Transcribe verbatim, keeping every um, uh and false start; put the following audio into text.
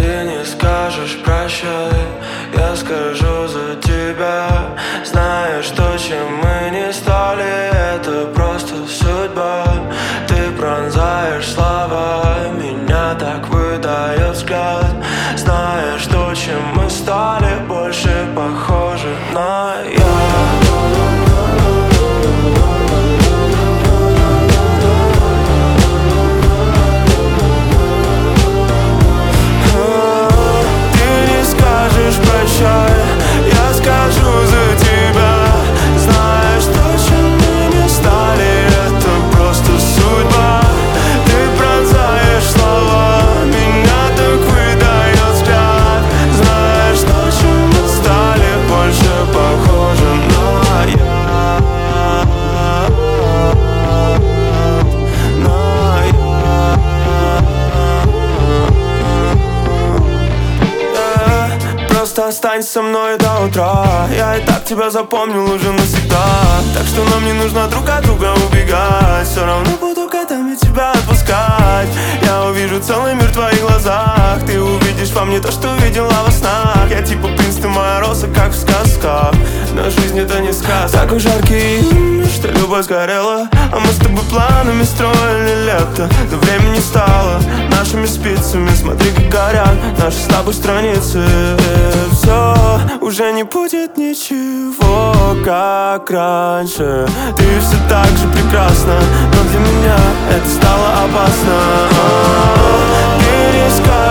ты не скажешь прощай, я скажу за тебя. Знаешь, что чем мы не стали, это просто судьба. Ты пронзаешь слова, меня так выдает взгляд. Знаешь, что чем мы стали, больше похожи на я. Я скажу за тебя. Знаешь, то, чем мы не стали, это просто судьба. Ты пронзаешь слова, меня так выдает взгляд. Знаешь, то, чем мы стали, больше похожи на я. На я. Просто останься со мной до утра. Я и так тебя запомнил уже навсегда. Так что нам не нужно друг от друга убегать. Все равно буду годами тебя отпускать. Я увижу целый мир в твоих глазах. Ты увидишь во мне то, что видела во снах. Я типа принц, ты моя роза, как в сказках. Но жизнь это не сказка. Такой жаркий, что любовь сгорела. А мы с тобой планами строили лето. Но времени стало нашими спицами. Смотри, как горят наши с тобой страницы. Все, уже не будет ничего, как раньше. Ты все так же прекрасна, но для меня это стало опасно. Ты не скажешь